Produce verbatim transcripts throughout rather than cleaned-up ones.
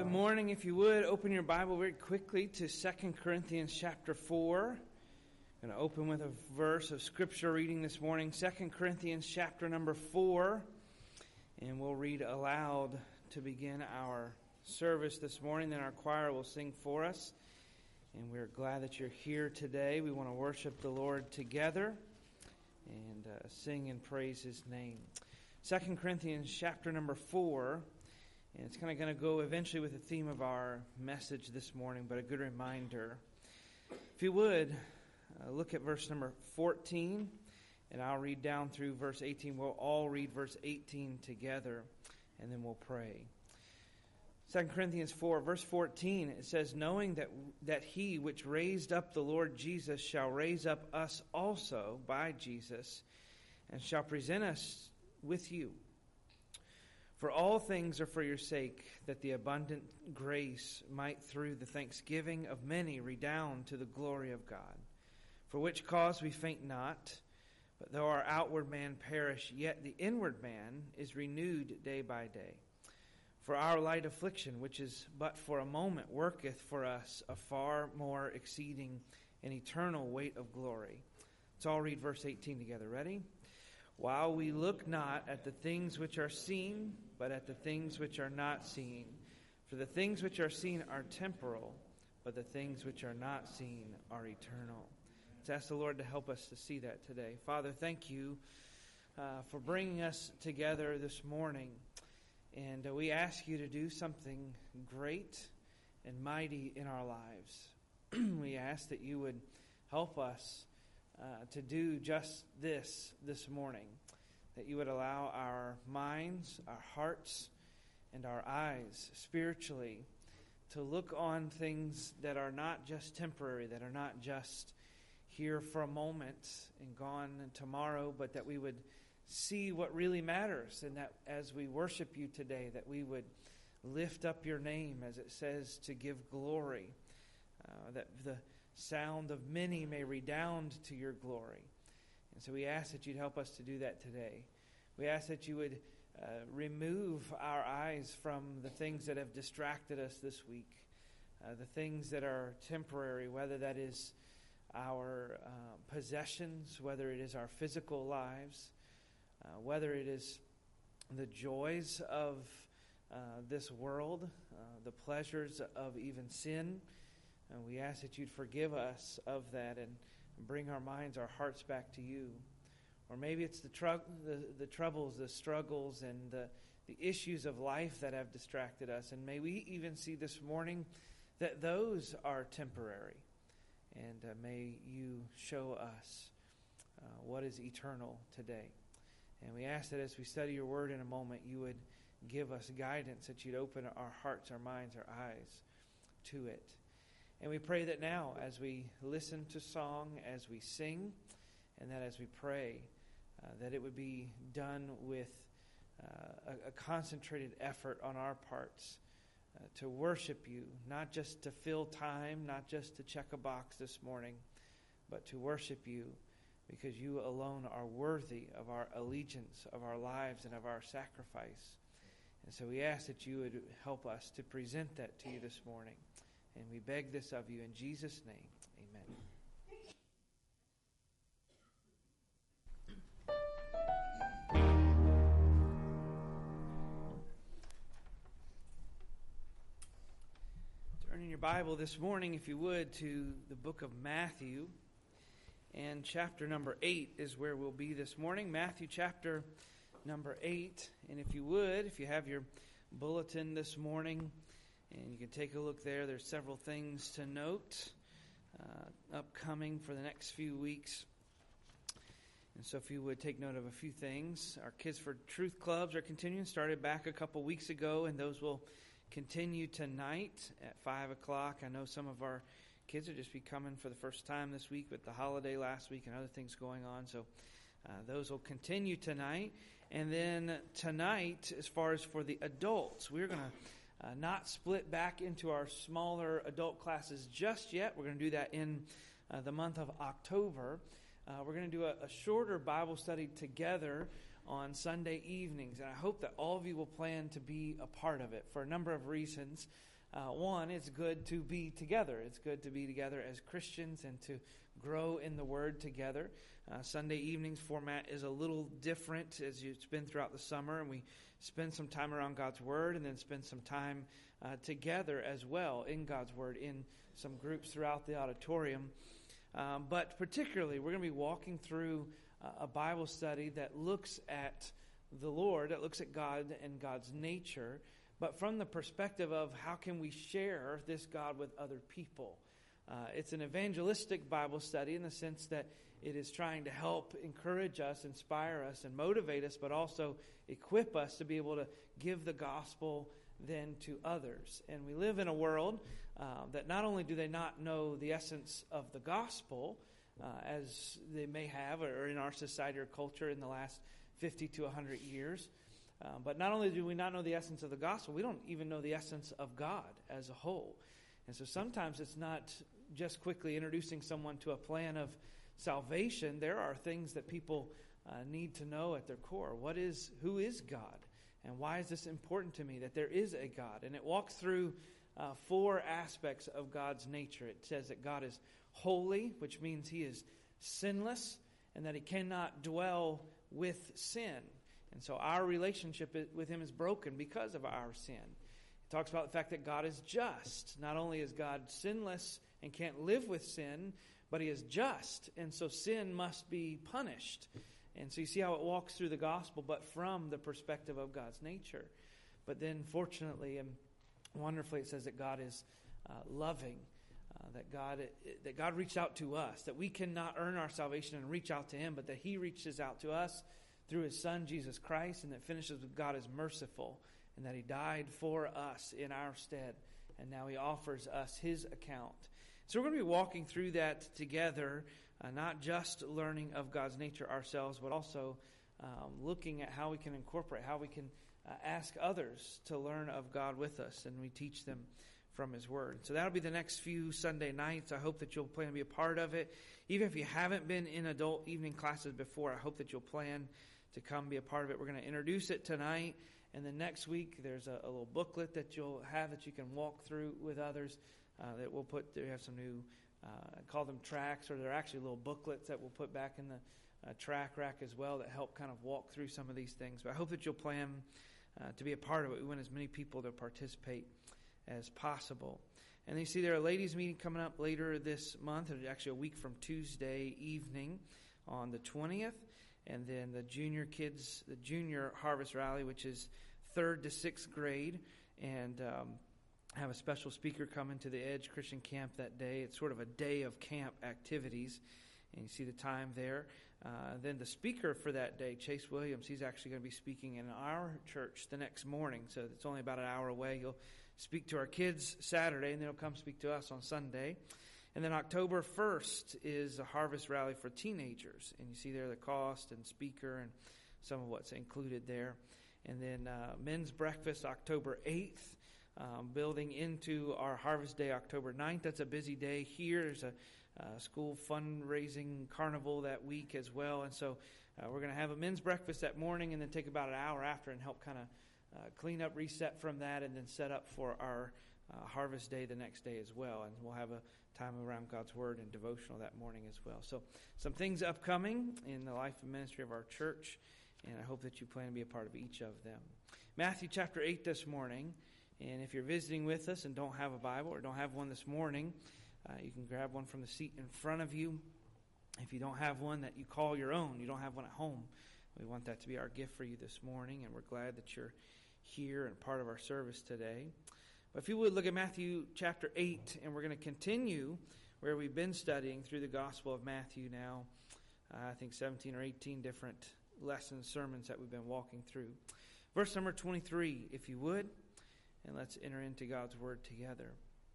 Good morning. If you would, open your Bible very quickly to Second Corinthians chapter four. I'm going to open with a verse of scripture reading this morning, Second Corinthians chapter number four. And we'll read aloud to begin our service this morning. Then our choir will sing for us. And we're glad that you're here today. We want to worship the Lord together and uh, sing and praise His name. Second Corinthians chapter number four. And it's kind of going to go eventually with the theme of our message this morning, but a good reminder. If you would, uh, look at verse number fourteen, and I'll read down through verse eighteen. We'll all read verse eighteen together, and then we'll pray. Second Corinthians four, verse fourteen, it says, knowing that that He which raised up the Lord Jesus shall raise up us also by Jesus, and shall present us with you. For all things are for your sake, that the abundant grace might through the thanksgiving of many redound to the glory of God. For which cause we faint not, but though our outward man perish, yet the inward man is renewed day by day. For our light affliction, which is but for a moment, worketh for us a far more exceeding and eternal weight of glory. Let's all read verse eighteen together. Ready? While we look not at the things which are seen, but at the things which are not seen. For the things which are seen are temporal, but the things which are not seen are eternal. Let's ask the Lord to help us to see that today. Father, thank you uh, for bringing us together this morning. And uh, we ask you to do something great and mighty in our lives. We ask that you would help us Uh, to do just this this morning, that you would allow our minds, our hearts, and our eyes spiritually to look on things that are not just temporary, that are not just here for a moment and gone tomorrow, but that we would see what really matters, and that as we worship you today, that we would lift up your name, as it says, to give glory, uh, that the sound of many may redound to your glory. And so we ask that you'd help us to do that today. We ask that you would uh, remove our eyes from the things that have distracted us this week, uh, the things that are temporary, whether that is our uh, possessions, whether it is our physical lives, uh, whether it is the joys of uh, this world, uh, the pleasures of even sin. And we ask that you'd forgive us of that and bring our minds, our hearts back to you. Or maybe it's the, tr- the, the troubles, the struggles, and the, the issues of life that have distracted us. And may we even see this morning that those are temporary. And uh, may you show us uh, what is eternal today. And we ask that as we study your word in a moment, you would give us guidance, that you'd open our hearts, our minds, our eyes to it. And we pray that now, as we listen to song, as we sing, and that as we pray, uh, that it would be done with uh, a, a concentrated effort on our parts uh, to worship you, not just to fill time, not just to check a box this morning, but to worship you because you alone are worthy of our allegiance, of our lives, and of our sacrifice. And so we ask that you would help us to present that to you this morning. And we beg this of you in Jesus' name. Amen. Turn in your Bible this morning, if you would, to the book of Matthew. And chapter number eight is where we'll be this morning. Matthew chapter number eight. And if you would, if you have your bulletin this morning, and you can take a look there. There's several things to note uh, upcoming for the next few weeks. And so if you would take note of a few things. Our Kids for Truth clubs are continuing. Started back a couple weeks ago, and those will continue tonight at five o'clock. I know some of our kids will just be coming for the first time this week with the holiday last week and other things going on. So uh, those will continue tonight. And then tonight, as far as for the adults, we're going to Uh, not split back into our smaller adult classes just yet. We're going to do that in uh, the month of October. Uh, we're going to do a, a shorter Bible study together on Sunday evenings. And I hope that all of you will plan to be a part of it for a number of reasons. Uh, one, it's good to be together. It's good to be together as Christians and to grow in the Word together. Uh, Sunday evenings format is a little different as it's been throughout the summer, and we spend some time around God's Word and then spend some time uh, together as well in God's Word in some groups throughout the auditorium. Um, but particularly, we're going to be walking through uh, a Bible study that looks at the Lord, that looks at God and God's nature, but from the perspective of how can we share this God with other people. Uh, it's an evangelistic Bible study in the sense that it is trying to help encourage us, inspire us, and motivate us, but also equip us to be able to give the gospel then to others. And we live in a world uh, that not only do they not know the essence of the gospel, uh, as they may have, or in our society or culture in the last fifty to one hundred years, uh, but not only do we not know the essence of the gospel, we don't even know the essence of God as a whole. And so sometimes it's not just quickly introducing someone to a plan of salvation. There are things that people uh, need to know at their core. What is, who is God? And why is this important to me, that there is a God? And it walks through uh, four aspects of God's nature. It says that God is holy, which means he is sinless, and that he cannot dwell with sin. And so our relationship with him is broken because of our sin. It talks about the fact that God is just. Not only is God sinless and can't live with sin, but he is just. And so sin must be punished. And so you see how it walks through the gospel, but from the perspective of God's nature. But then fortunately and wonderfully it says that God is uh, loving, uh, that God that God reached out to us, that we cannot earn our salvation and reach out to him, but that he reaches out to us through his son Jesus Christ, and that finishes with God is merciful, and that he died for us in our stead, and now he offers us his account. So we're going to be walking through that together, uh, not just learning of God's nature ourselves, but also um, looking at how we can incorporate, how we can uh, ask others to learn of God with us, and we teach them from his word. So that'll be the next few Sunday nights. I hope that you'll plan to be a part of it. Even if you haven't been in adult evening classes before, I hope that you'll plan to come be a part of it. We're going to introduce it tonight, and then next week there's a, a little booklet that you'll have that you can walk through with others. Uh, that we'll put, we have some new, uh, call them tracks, or they're actually little booklets that we'll put back in the uh, track rack as well that help kind of walk through some of these things. But I hope that you'll plan uh, to be a part of it. We want as many people to participate as possible. And then you see there a ladies' meeting coming up later this month. It's actually a week from Tuesday evening on the twentieth. And then the junior kids, the junior harvest rally, which is third to sixth grade. And um, have a special speaker coming to the Edge Christian Camp that day. It's sort of a day of camp activities, and you see the time there. Uh, then the speaker for that day, Chase Williams, he's actually going to be speaking in our church the next morning, so it's only about an hour away. He'll speak to our kids Saturday, and then he'll come speak to us on Sunday. And then October first is a harvest rally for teenagers, and you see there the cost and speaker and some of what's included there. And then uh, men's breakfast October eighth. Um, building into our Harvest Day, October ninth. That's a busy day here. There's a uh, school fundraising carnival that week as well. And so uh, we're going to have a men's breakfast that morning and then take about an hour after and help kind of uh, clean up, reset from that, and then set up for our uh, Harvest Day the next day as well. And we'll have a time around God's Word and devotional that morning as well. So some things upcoming in the life and ministry of our church, and I hope that you plan to be a part of each of them. Matthew chapter eight this morning. And if you're visiting with us and don't have a Bible or don't have one this morning, uh, you can grab one from the seat in front of you. If you don't have one that you call your own, you don't have one at home, we want that to be our gift for you this morning, and we're glad that you're here and part of our service today. But if you would, look at Matthew chapter eight, and we're going to continue where we've been studying through the Gospel of Matthew now. Uh, I think seventeen or eighteen different lessons, sermons that we've been walking through. Verse number twenty-three, if you would. And let's enter into God's Word together.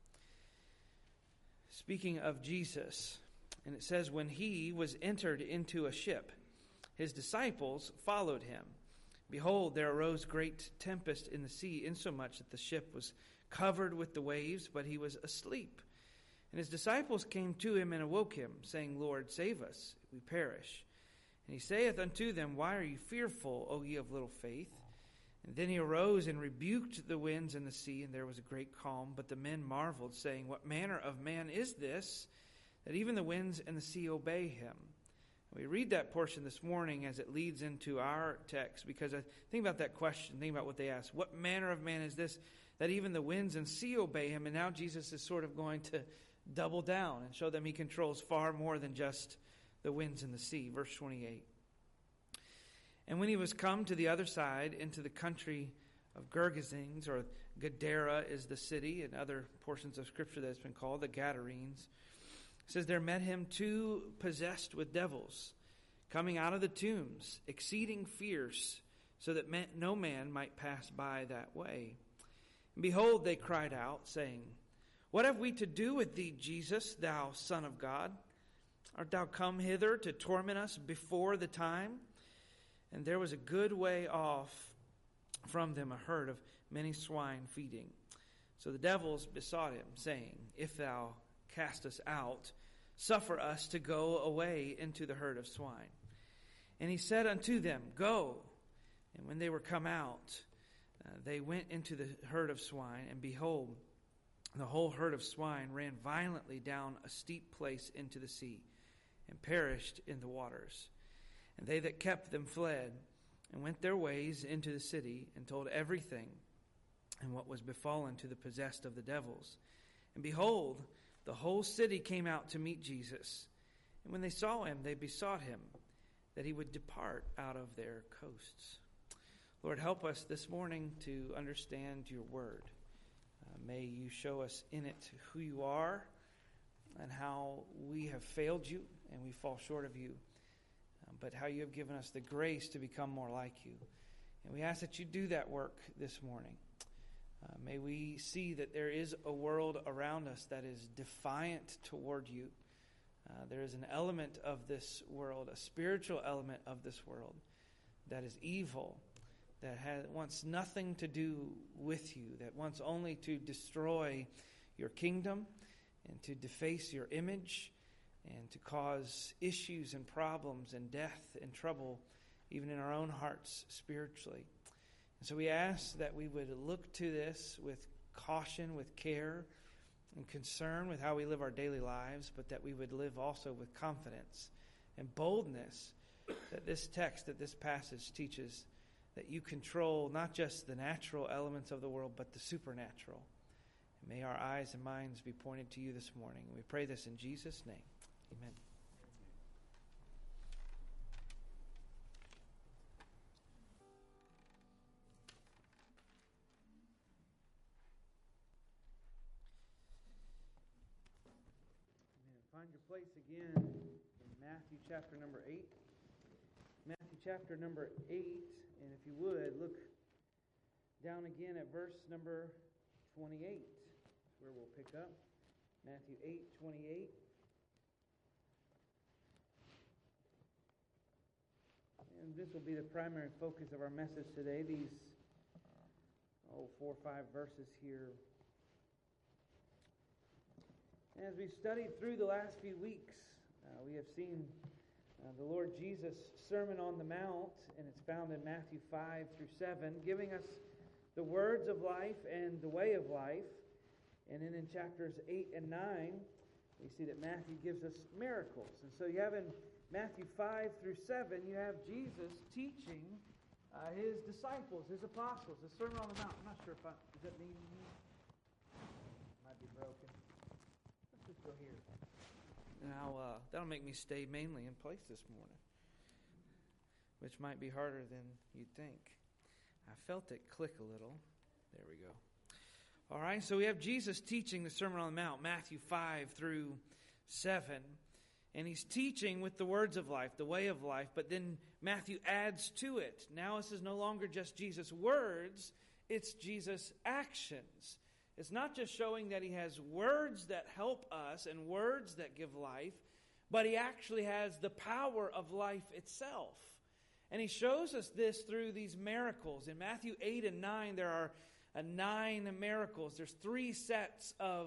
Speaking of Jesus, and it says, when he was entered into a ship, his disciples followed him. Behold, there arose great tempest in the sea, insomuch that the ship was covered with the waves, but he was asleep. And his disciples came to him and awoke him, saying, Lord, save us, we perish. And he saith unto them, why are you fearful, O ye of little faith? And then he arose and rebuked the winds and the sea, and there was a great calm. But the men marveled, saying, What manner of man is this, that even the winds and the sea obey him? We read that portion this morning as it leads into our text, because I think about that question, think about what they asked. What manner of man is this, that even the winds and sea obey him? And now Jesus is sort of going to double down and show them he controls far more than just the winds and the sea. Verse twenty-eight. And when he was come to the other side, into the country of Gergesenes, or Gadara is the city, and other portions of Scripture that has been called the Gadarenes, it says, there met him two possessed with devils, coming out of the tombs, exceeding fierce, so that man, no man might pass by that way. And behold, they cried out, saying, What have we to do with thee, Jesus, thou Son of God? Art thou come hither to torment us before the time? And there was a good way off from them a herd of many swine feeding. So the devils besought him, saying, If thou cast us out, suffer us to go away into the herd of swine. And he said unto them, Go. And when they were come out, uh, they went into the herd of swine, and behold, the whole herd of swine ran violently down a steep place into the sea, and perished in the waters. And they that kept them fled, and went their ways into the city, and told everything, and what was befallen to the possessed of the devils. And behold, the whole city came out to meet Jesus. And when they saw him, they besought him that he would depart out of their coasts. Lord, help us this morning to understand your word. Uh, may you show us in it who you are and how we have failed you and we fall short of you, uh, but how you have given us the grace to become more like you. And we ask that you do that work this morning. Uh, may we see that there is a world around us that is defiant toward you. Uh, there is an element of this world, a spiritual element of this world, that is evil, that has, wants nothing to do with you, that wants only to destroy your kingdom and to deface your image and to cause issues and problems and death and trouble even in our own hearts spiritually. And so we ask that we would look to this with caution, with care, and concern with how we live our daily lives, but that we would live also with confidence and boldness that this text, that this passage teaches that you control not just the natural elements of the world, but the supernatural. And may our eyes and minds be pointed to you this morning. And we pray this in Jesus' name. Amen. Find your place again in Matthew chapter number eight. Matthew chapter number eight, and if you would, look down again at verse number twenty-eight. That's where we'll pick up. Matthew eight, twenty-eight. And this will be the primary focus of our message today. These, oh, four or five verses here. As we've studied through the last few weeks, uh, we have seen uh, the Lord Jesus' Sermon on the Mount, and it's found in Matthew five through seven, giving us the words of life and the way of life. And then in chapters eight and nine, we see that Matthew gives us miracles. And so you have in Matthew five through seven, you have Jesus teaching uh, his disciples, his apostles, the Sermon on the Mount. I'm not sure if I, is that me? Might be broken. Let's just go here. Now, uh, that'll make me stay mainly in place this morning, which might be harder than you'd think. I felt it click a little. There we go. All right, so we have Jesus teaching the Sermon on the Mount, Matthew five through seven. And he's teaching with the words of life, the way of life, but then Matthew adds to it. Now this is no longer just Jesus' words, it's Jesus' actions. It's not just showing that he has words that help us and words that give life, but he actually has the power of life itself. And he shows us this through these miracles. In Matthew eight and nine, there are uh, nine miracles. There's three sets of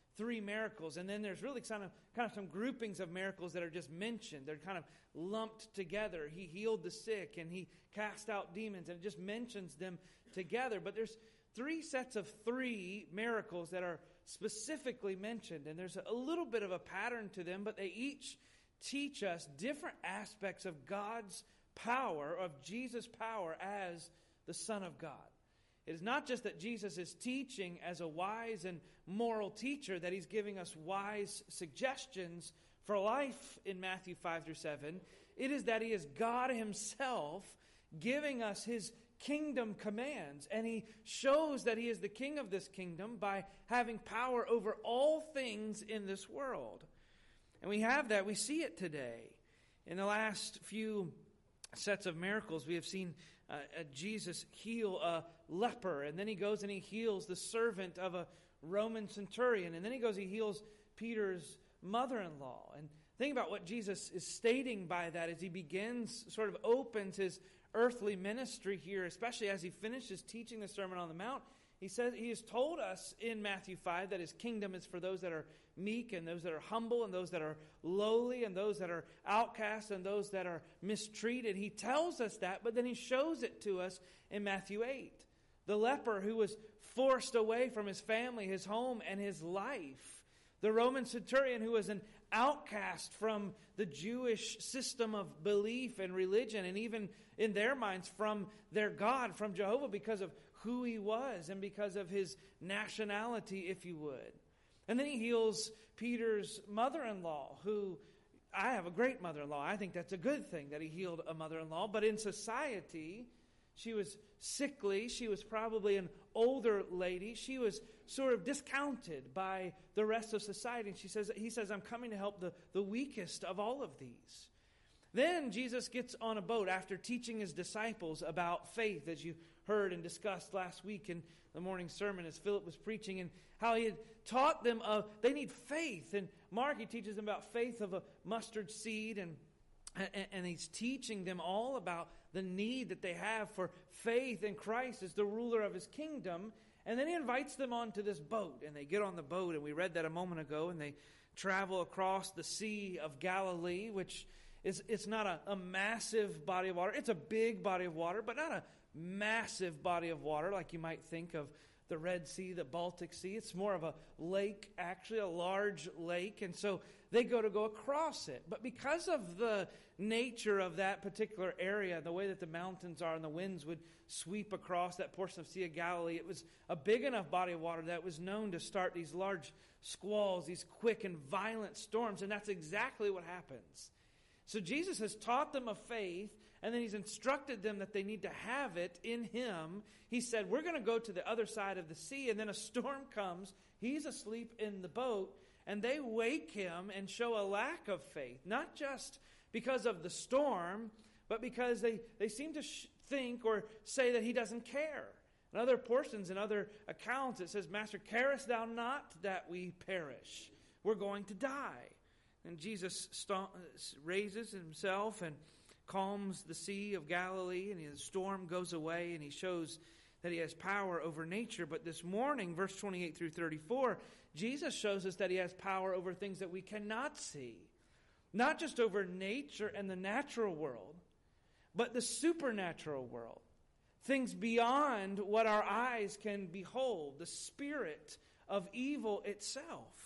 three miracles, and then there's really kind of kind of some groupings of miracles that are just mentioned. They're kind of lumped together. He healed the sick, and he cast out demons, and it just mentions them together. But there's three sets of three miracles that are specifically mentioned, and there's a little bit of a pattern to them, but they each teach us different aspects of God's power, of Jesus' power as the Son of God. It is not just that Jesus is teaching as a wise and moral teacher, that he's giving us wise suggestions for life in Matthew five through seven. It is that he is God himself giving us his kingdom commands. And he shows that he is the king of this kingdom by having power over all things in this world. And we have that. We see it today. In the last few sets of miracles, we have seen uh, uh, Jesus heal a leper, and then he goes and he heals the servant of a Roman centurion, and then he goes he heals Peter's mother-in-law. And think about what Jesus is stating by that as he begins, sort of opens his earthly ministry here, especially as he finishes teaching the Sermon on the Mount. He says he has told us in Matthew five that his kingdom is for those that are meek and those that are humble and those that are lowly and those that are outcast and those that are mistreated. He tells us that, but then he shows it to us in Matthew eight. The leper who was forced away from his family, his home, and his life. The Roman centurion who was an outcast from the Jewish system of belief and religion, and even in their minds from their God, from Jehovah, because of who he was and because of his nationality, if you would. And then he heals Peter's mother-in-law, who, I have a great mother-in-law. I think that's a good thing that he healed a mother-in-law. But in society, she was sickly. She was probably an older lady. She was sort of discounted by the rest of society. And she says, he says, I'm coming to help the, the weakest of all of these. Then Jesus gets on a boat after teaching his disciples about faith, as you heard and discussed last week in the morning sermon as Philip was preaching, and how he had taught them of they need faith. And Mark, he teaches them about faith of a mustard seed, and And, and he's teaching them all about the need that they have for faith in Christ as the ruler of his kingdom. And then he invites them onto this boat. And they get on the boat, and we read that a moment ago, and they travel across the Sea of Galilee, which is it's not a, a massive body of water. It's a big body of water, but not a massive body of water like you might think of the Red Sea, the Baltic Sea. It's more of a lake, actually, a large lake. And so they go to go across it. But because of the nature of that particular area, the way that the mountains are and the winds would sweep across that portion of Sea of Galilee, it was a big enough body of water that was known to start these large squalls, these quick and violent storms. And that's exactly what happens. So Jesus has taught them of faith, and then he's instructed them that they need to have it in him. He said, we're going to go to the other side of the sea, and then a storm comes. He's asleep in the boat, and they wake him and show a lack of faith, not just because of the storm, but because they, they seem to sh- think or say that he doesn't care. In other portions, in other accounts, it says, Master, carest thou not that we perish? We're going to die. And Jesus st- raises himself and calms the Sea of Galilee, and the storm goes away, and he shows that he has power over nature. But this morning, verse twenty-eight through thirty-four, Jesus shows us that he has power over things that we cannot see. Not just over nature and the natural world, but the supernatural world. Things beyond what our eyes can behold, the spirit of evil itself.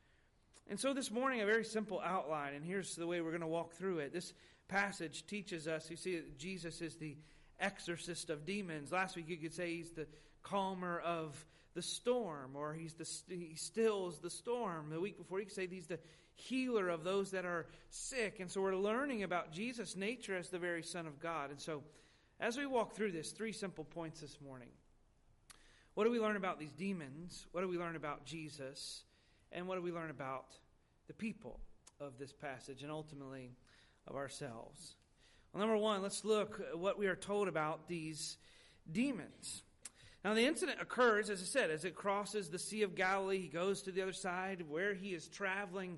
And so this morning, a very simple outline, and here's the way we're going to walk through it. This passage teaches us, you see, that Jesus is the exorcist of demons. Last week you could say he's the calmer of the storm, or he's the he stills the storm. The week before you could say he's the healer of those that are sick. And so we're learning about Jesus' nature as the very Son of God. And so as we walk through this, three simple points this morning. What do we learn about these demons? What do we learn about Jesus? And what do we learn about the people of this passage and ultimately of ourselves? Well, number one, let's look at what we are told about these demons. Now, the incident occurs, as I said, as it crosses the Sea of Galilee. He goes to the other side where he is traveling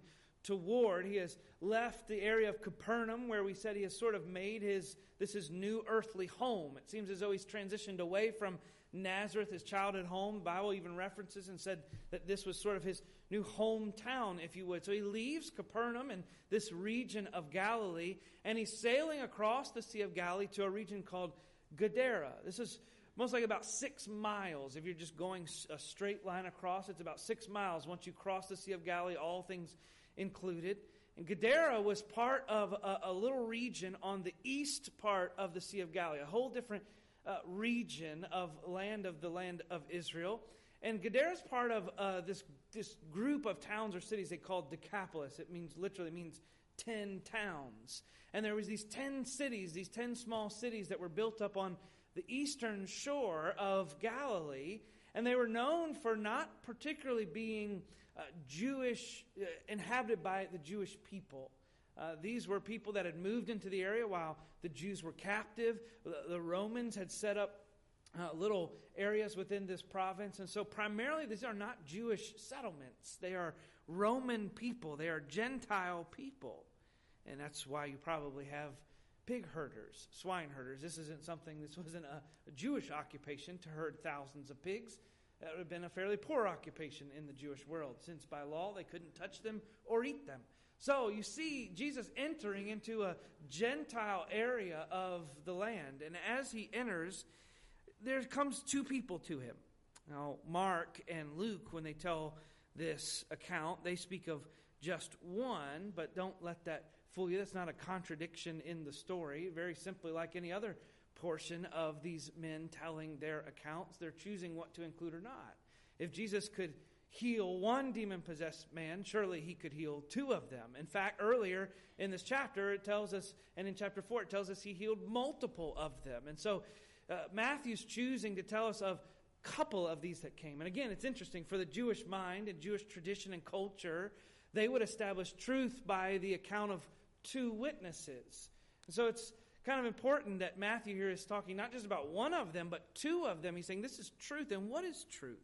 toward. He has left the area of Capernaum, where we said he has sort of made his, this his new earthly home. It seems as though he's transitioned away from Nazareth, his childhood home. The Bible even references and said that this was sort of his new hometown, if you would. So he leaves Capernaum and this region of Galilee, and he's sailing across the Sea of Galilee to a region called Gadara. This is most like about six miles. If you're just going a straight line across, it's about six miles once you cross the Sea of Galilee, all things included. And Gadara was part of a, a little region on the east part of the Sea of Galilee, a whole different uh, region of land of the land of Israel. And Gadara is part of uh, this this group of towns or cities they called Decapolis. It means literally means ten towns. And there was these ten cities, these ten small cities that were built up on the eastern shore of Galilee, and they were known for not particularly being uh, Jewish, uh, inhabited by the Jewish people. Uh, these were people that had moved into the area while the Jews were captive. The, the Romans had set up uh, little areas within this province, and so primarily these are not Jewish settlements. They are Roman people. They are Gentile people, and that's why you probably have pig herders, swine herders. This isn't something, this wasn't a, a Jewish occupation to herd thousands of pigs. That would have been a fairly poor occupation in the Jewish world, since by law they couldn't touch them or eat them. So you see Jesus entering into a Gentile area of the land, and as he enters, there comes two people to him. Now, Mark and Luke, when they tell this account, they speak of just one, but don't let that fool you. That's not a contradiction in the story. Very simply, like any other portion of these men telling their accounts, they're choosing what to include or not. If Jesus could heal one demon-possessed man, surely he could heal two of them. In fact, earlier in this chapter, it tells us, and in chapter four, it tells us he healed multiple of them. And so uh, Matthew's choosing to tell us of a couple of these that came. And again, it's interesting. For the Jewish mind and Jewish tradition and culture, they would establish truth by the account of two witnesses. And so it's kind of important that Matthew here is talking not just about one of them, but two of them. He's saying this is truth. And what is truth?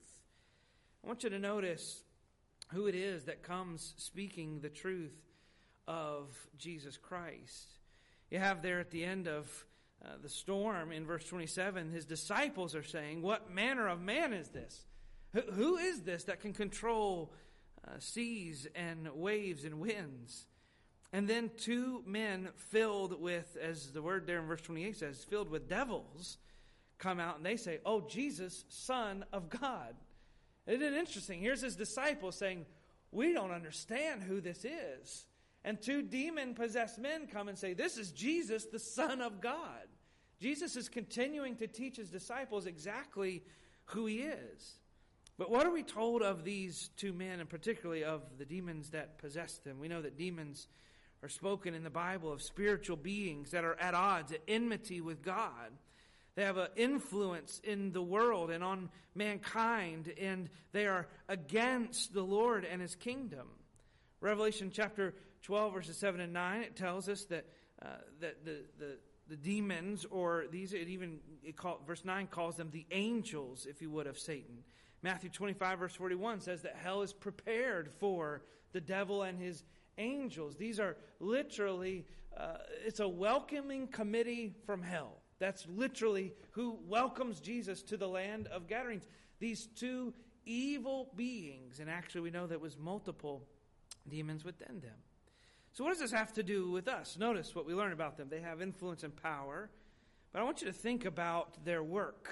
I want you to notice who it is that comes speaking the truth of Jesus Christ. You have there at the end of uh, the storm in verse twenty-seven, his disciples are saying, "What manner of man is this? Who, who is this that can control uh, seas and waves and winds?" And then two men filled with, as the word there in verse twenty-eight says, filled with devils, come out and they say, "Oh, Jesus, Son of God." Isn't it interesting? Here's his disciples saying, "We don't understand who this is." And two demon-possessed men come and say, "This is Jesus, the Son of God." Jesus is continuing to teach his disciples exactly who he is. But what are we told of these two men, and particularly of the demons that possessed them? We know that demons are spoken in the Bible of spiritual beings that are at odds, at enmity with God. They have an influence in the world and on mankind, and they are against the Lord and his kingdom. Revelation chapter twelve, verses seven and nine, it tells us that uh, that the, the the demons, or these, it even it call, verse nine calls them the angels, if you would, of Satan. Matthew twenty-five, verse forty-one says that hell is prepared for the devil and his angels. These are literally, uh, it's a welcoming committee from hell. That's literally who welcomes Jesus to the land of Gadarenes. These two evil beings, and actually we know that was multiple demons within them. So what does this have to do with us? Notice what we learn about them. They have influence and power, but I want you to think about their work.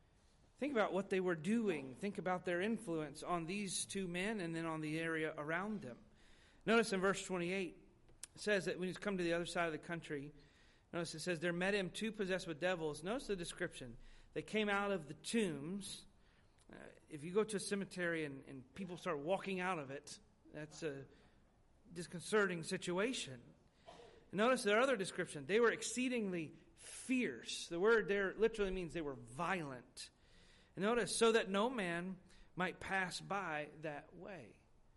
Think about what they were doing. Think about their influence on these two men and then on the area around them. Notice in verse twenty-eight, it says that when he's come to the other side of the country, notice it says, there met him two possessed with devils. Notice the description. They came out of the tombs. Uh, if you go to a cemetery and, and people start walking out of it, that's a disconcerting situation. Notice their other description. They were exceedingly fierce. The word there literally means they were violent. And notice, so that no man might pass by that way.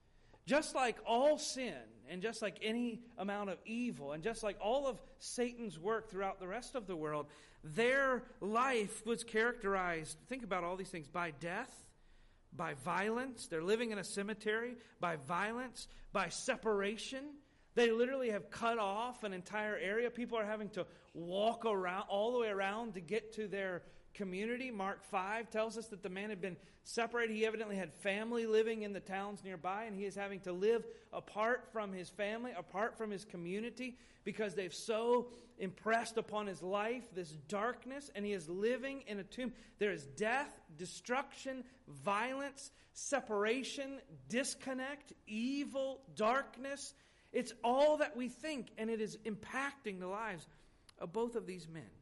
Just like all sin, and just like any amount of evil, and just like all of Satan's work throughout the rest of the world, their life was characterized, think about all these things, by death, by violence. They're living in a cemetery by violence, by separation. They literally have cut off an entire area. People are having to walk around all the way around to get to their community. Mark five tells us that the man had been separated. He evidently had family living in the towns nearby, and he is having to live apart from his family, apart from his community, because they've so impressed upon his life this darkness, and he is living in a tomb. There is death, destruction, violence, separation, disconnect, evil, darkness. It's all that we think, and it is impacting the lives of both of these men.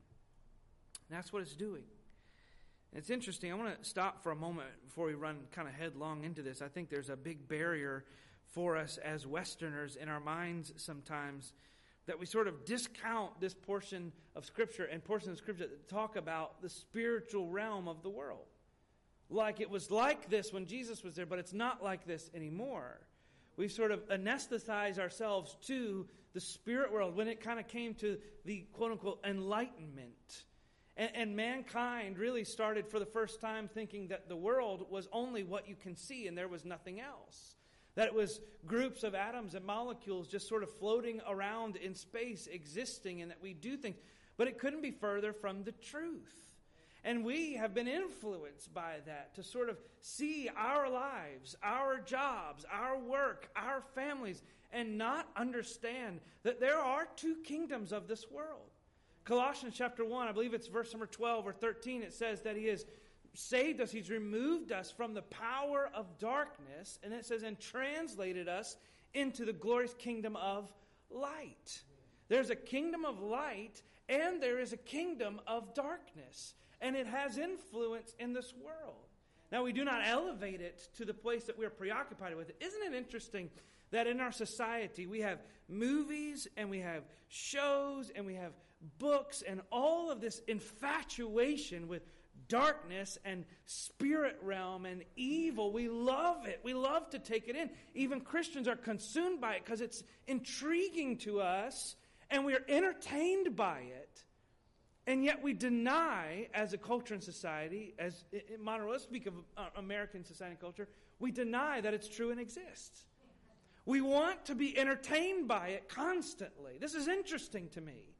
And that's what it's doing. It's interesting. I want to stop for a moment before we run kind of headlong into this. I think there's a big barrier for us as Westerners in our minds sometimes that we sort of discount this portion of Scripture and portions of Scripture that talk about the spiritual realm of the world. Like it was like this when Jesus was there, but it's not like this anymore. We sort of anesthetize ourselves to the spirit world when it kind of came to the quote-unquote enlightenment. And, and mankind really started for the first time thinking that the world was only what you can see and there was nothing else. That it was groups of atoms and molecules just sort of floating around in space, existing, and that we do things. But it couldn't be further from the truth. And we have been influenced by that to sort of see our lives, our jobs, our work, our families, and not understand that there are two kingdoms of this world. Colossians chapter one, I believe it's verse number twelve or thirteen, it says that he has saved us, he's removed us from the power of darkness, and it says, and translated us into the glorious kingdom of light. There's a kingdom of light, and there is a kingdom of darkness. And it has influence in this world. Now, we do not elevate it to the place that we're preoccupied with it. Isn't it interesting that in our society we have movies and we have shows and we have books and all of this infatuation with darkness and spirit realm and evil? We love it. We love to take it in. Even Christians are consumed by it because it's intriguing to us and we are entertained by it. And yet we deny, as a culture and society, as in modern, let's speak of American society and culture, we deny that it's true and exists. We want to be entertained by it constantly. This is interesting to me.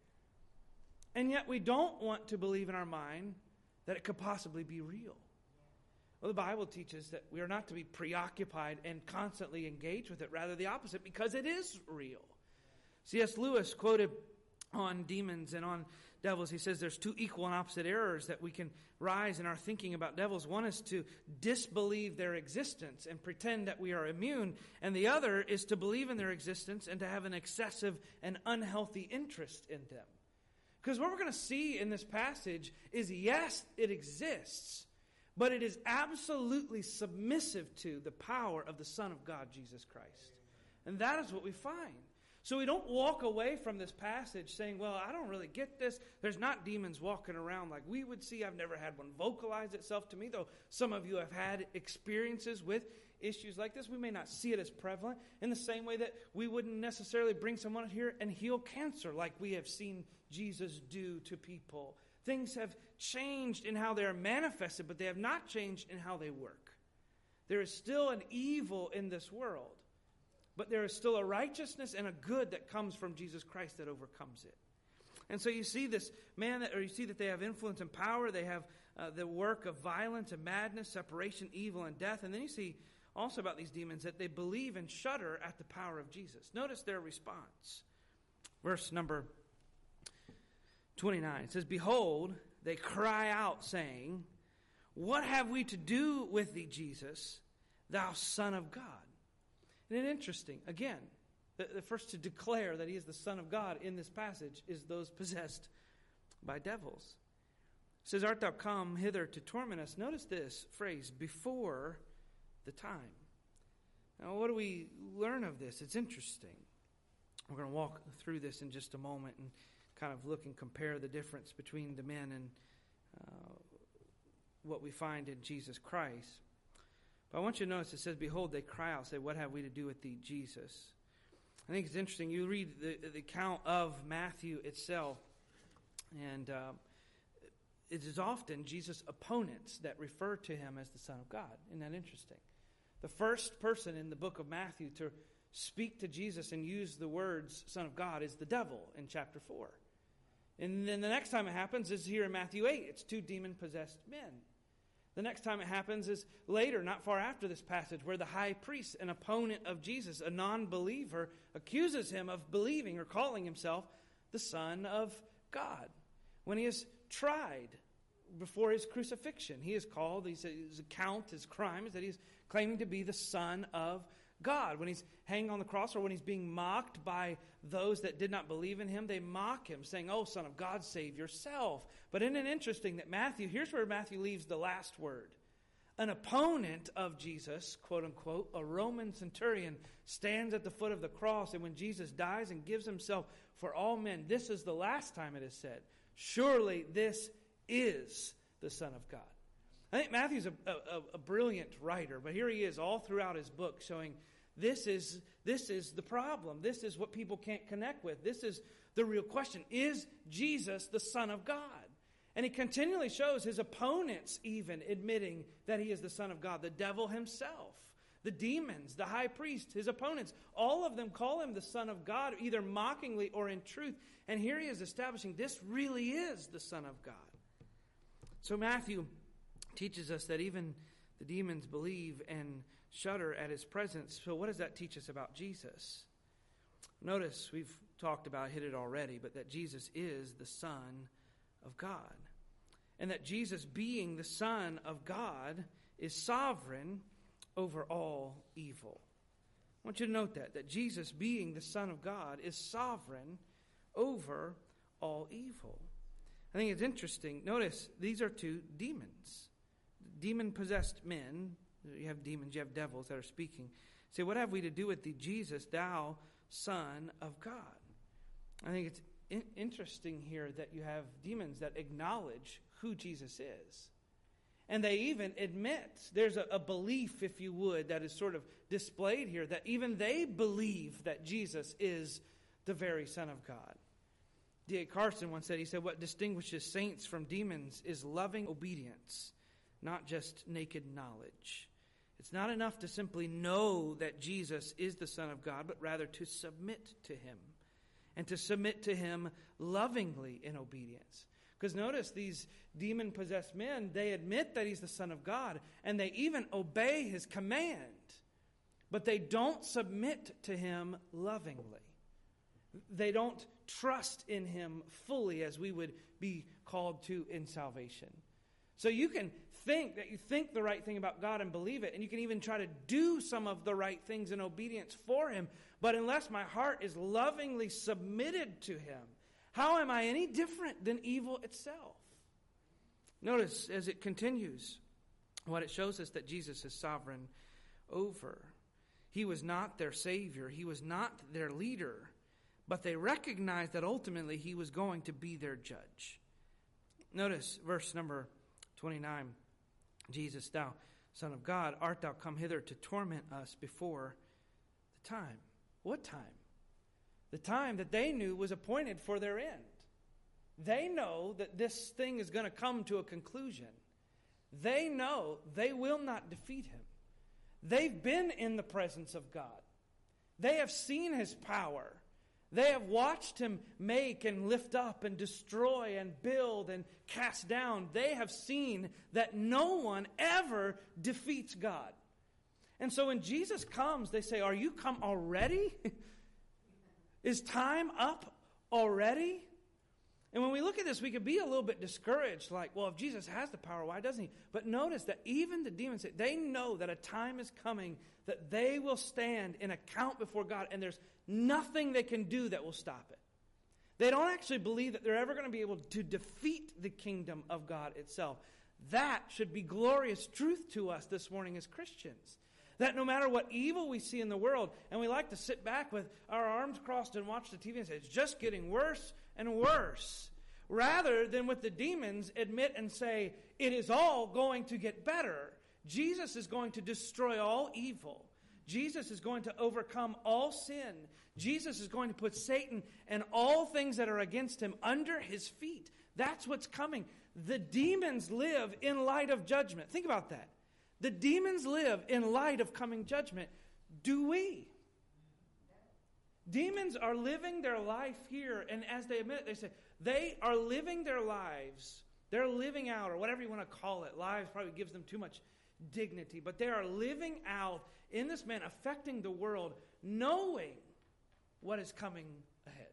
And yet we don't want to believe in our mind that it could possibly be real. Well, the Bible teaches that we are not to be preoccupied and constantly engaged with it, rather the opposite, because it is real. C S Lewis quoted on demons and on devils, he says there's two equal and opposite errors that we can rise in our thinking about devils. One is to disbelieve their existence and pretend that we are immune, and the other is to believe in their existence and to have an excessive and unhealthy interest in them. Because what we're going to see in this passage is, yes, it exists, but it is absolutely submissive to the power of the Son of God, Jesus Christ. And that is what we find. So we don't walk away from this passage saying, well, I don't really get this. There's not demons walking around like we would see. I've never had one vocalize itself to me, though some of you have had experiences with issues like this. We may not see it as prevalent in the same way that we wouldn't necessarily bring someone here and heal cancer like we have seen Jesus do to people. Things have changed in how they are manifested, but they have not changed in how they work. There is still an evil in this world. But there is still a righteousness and a good that comes from Jesus Christ that overcomes it. And so you see this man, that, or you see that they have influence and power. They have uh, the work of violence and madness, separation, evil, and death. And then you see also about these demons that they believe and shudder at the power of Jesus. Notice their response. Verse number twenty-nine. It says, behold, they cry out, saying, what have we to do with thee, Jesus, thou Son of God? Isn't it interesting? Again, the, the first to declare that he is the Son of God in this passage is those possessed by devils. It says, art thou come hither to torment us? Notice this phrase, before the time. Now, what do we learn of this? It's interesting. We're going to walk through this in just a moment and kind of look and compare the difference between the men and uh, what we find in Jesus Christ. But I want you to notice it says, behold, they cry out, say, what have we to do with thee, Jesus? I think it's interesting. You read the, the account of Matthew itself, and uh, it is often Jesus' opponents that refer to him as the Son of God. Isn't that interesting? The first person in the book of Matthew to speak to Jesus and use the words Son of God is the devil in chapter four. And then the next time it happens is here in Matthew eight. It's two demon-possessed men. The next time it happens is later, not far after this passage, where the high priest, an opponent of Jesus, a non-believer, accuses him of believing or calling himself the Son of God. When he is tried before his crucifixion, he is called, his account, his crime is that he's claiming to be the Son of God. When he's hanging on the cross, or when he's being mocked by those that did not believe in him, they mock him, saying, "Oh, Son of God, save yourself." But isn't it interesting that Matthew, here's where Matthew leaves the last word. An opponent of Jesus, quote unquote, a Roman centurion, stands at the foot of the cross, and when Jesus dies and gives himself for all men, this is the last time it is said, "Surely this is the Son of God." I think Matthew's a, a, a brilliant writer, but here he is all throughout his book showing this is, this is the problem. This is what people can't connect with. This is the real question. Is Jesus the Son of God? And he continually shows his opponents even admitting that he is the Son of God. The devil himself, the demons, the high priest, his opponents, all of them call him the Son of God, either mockingly or in truth. And here he is establishing this really is the Son of God. So Matthew teaches us that even the demons believe and shudder at his presence. So what does that teach us about Jesus? Notice we've talked about, hit it already, but that Jesus is the Son of God. And that Jesus, being the Son of God, is sovereign over all evil. I want you to note that, that Jesus, being the Son of God, is sovereign over all evil. I think it's interesting. Notice, these are two demons. Demon-possessed men. You have demons, you have devils that are speaking. Say, what have we to do with thee, Jesus, thou Son of God? I think it's in- interesting here that you have demons that acknowledge who Jesus is. And they even admit, there's a, a belief, if you would, that is sort of displayed here, that even they believe that Jesus is the very Son of God. D A Carson once said, he said, what distinguishes saints from demons is loving obedience, not just naked knowledge. It's not enough to simply know that Jesus is the Son of God, but rather to submit to him, and to submit to him lovingly in obedience. Because notice these demon-possessed men, they admit that he's the Son of God, and they even obey his command, but they don't submit to him lovingly. They don't trust in him fully as we would be called to in salvation. So you can think that you think the right thing about God and believe it, and you can even try to do some of the right things in obedience for him, but unless my heart is lovingly submitted to him, how am I any different than evil itself? Notice as it continues, what it shows us that Jesus is sovereign over. He was not their Savior. He was not their leader. But they recognized that ultimately he was going to be their judge. Notice verse number twenty-nine. Jesus, thou Son of God, art thou come hither to torment us before the time? What time? The time that they knew was appointed for their end. They know that this thing is going to come to a conclusion. They know they will not defeat him. They've been in the presence of God. They have seen his power. They have watched him make and lift up and destroy and build and cast down. They have seen that no one ever defeats God. And so when Jesus comes, they say, are you come already? Is time up already? And when we look at this, we could be a little bit discouraged, like, well, if Jesus has the power, why doesn't he? But notice that even the demons, they know that a time is coming that they will stand and account before God, and there's nothing they can do that will stop it. They don't actually believe that they're ever going to be able to defeat the kingdom of God itself. That should be glorious truth to us this morning as Christians. That no matter what evil we see in the world, and we like to sit back with our arms crossed and watch the T V and say, it's just getting worse and worse. Rather than with the demons, admit and say, it is all going to get better. Jesus is going to destroy all evil. Jesus is going to overcome all sin. Jesus is going to put Satan and all things that are against him under his feet. That's what's coming. The demons live in light of judgment. Think about that. The demons live in light of coming judgment. Do we? Demons are living their life here, and as they admit, they say, they are living their lives. They're living out, or whatever you want to call it. Lives probably gives them too much dignity, but they are living out in this man, affecting the world, knowing what is coming ahead.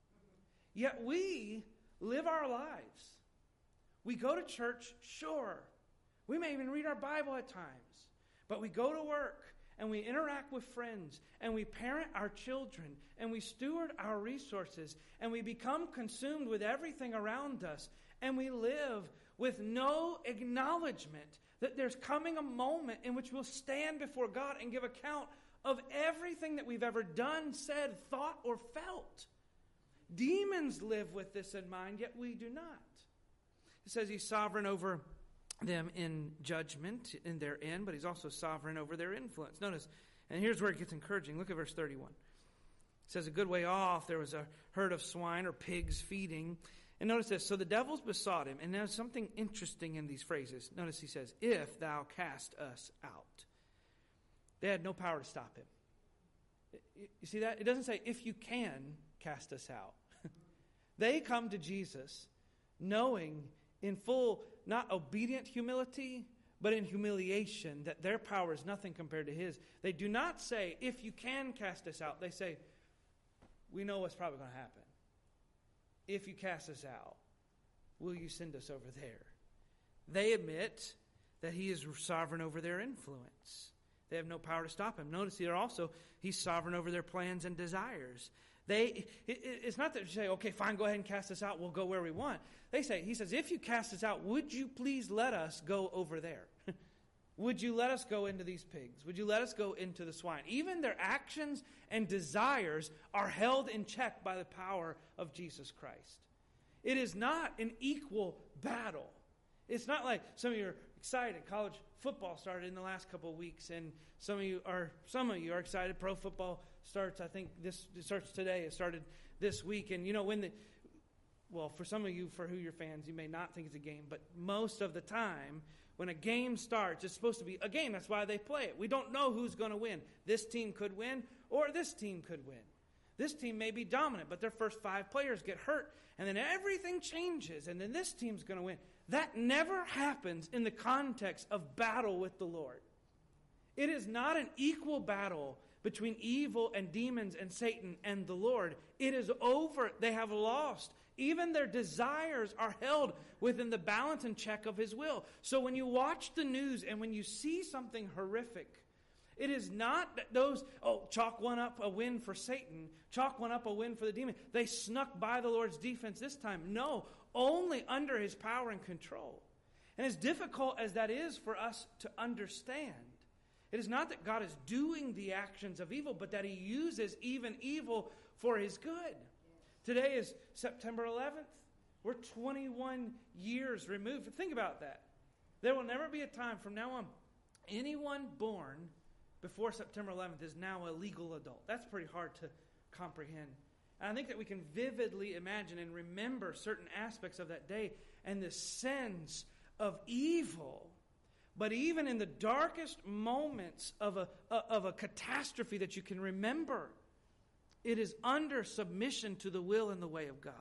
Yet we live our lives. We go to church, sure. We may even read our Bible at times. But we go to work, and we interact with friends, and we parent our children, and we steward our resources, and we become consumed with everything around us, and we live with no acknowledgement that there's coming a moment in which we'll stand before God and give account of everything that we've ever done, said, thought, or felt. Demons live with this in mind, yet we do not. It says he's sovereign over them in judgment in their end, but he's also sovereign over their influence. Notice, and here's where it gets encouraging. Look at verse thirty-one. It says, a good way off, there was a herd of swine or pigs feeding. And notice this, so the devils besought him. And there's something interesting in these phrases. Notice he says, if thou cast us out. They had no power to stop him. You see that? It doesn't say, if you can cast us out. They come to Jesus knowing in full, not obedient humility, but in humiliation, that their power is nothing compared to his. They do not say, if you can cast us out. They say, we know what's probably going to happen. If you cast us out, will you send us over there? They admit that he is sovereign over their influence. They have no power to stop him. Notice here also, he's sovereign over their plans and desires. They, it, it's not that you say, okay, fine, go ahead and cast us out. We'll go where we want. They say, he says, if you cast us out, would you please let us go over there? Would you let us go into these pigs? Would you let us go into the swine? Even their actions and desires are held in check by the power of Jesus Christ. It is not an equal battle. It's not like some of you are excited. College football started in the last couple of weeks, and some of you are some of you are excited. Pro football starts, I think this it starts today. It started this week, and you know when the well, for some of you, for who you're fans, you may not think it's a game, but most of the time, when a game starts, it's supposed to be a game. That's why they play it. We don't know who's going to win. This team could win, or this team could win. This team may be dominant, but their first five players get hurt, and then everything changes, and then this team's going to win. That never happens in the context of battle with the Lord. It is not an equal battle between evil and demons and Satan and the Lord. It is over. They have lost. Even their desires are held within the balance and check of his will. So when you watch the news and when you see something horrific, it is not that those, oh, chalk one up a win for Satan, chalk one up a win for the demon. They snuck by the Lord's defense this time. No, only under his power and control. And as difficult as that is for us to understand, it is not that God is doing the actions of evil, but that he uses even evil for his good. Today is September eleventh. We're twenty-one years removed. Think about that. There will never be a time from now on, anyone born before September eleventh is now a legal adult. That's pretty hard to comprehend. And I think that we can vividly imagine and remember certain aspects of that day and the sense of evil. But even in the darkest moments of a, of a catastrophe that you can remember, it is under submission to the will and the way of God.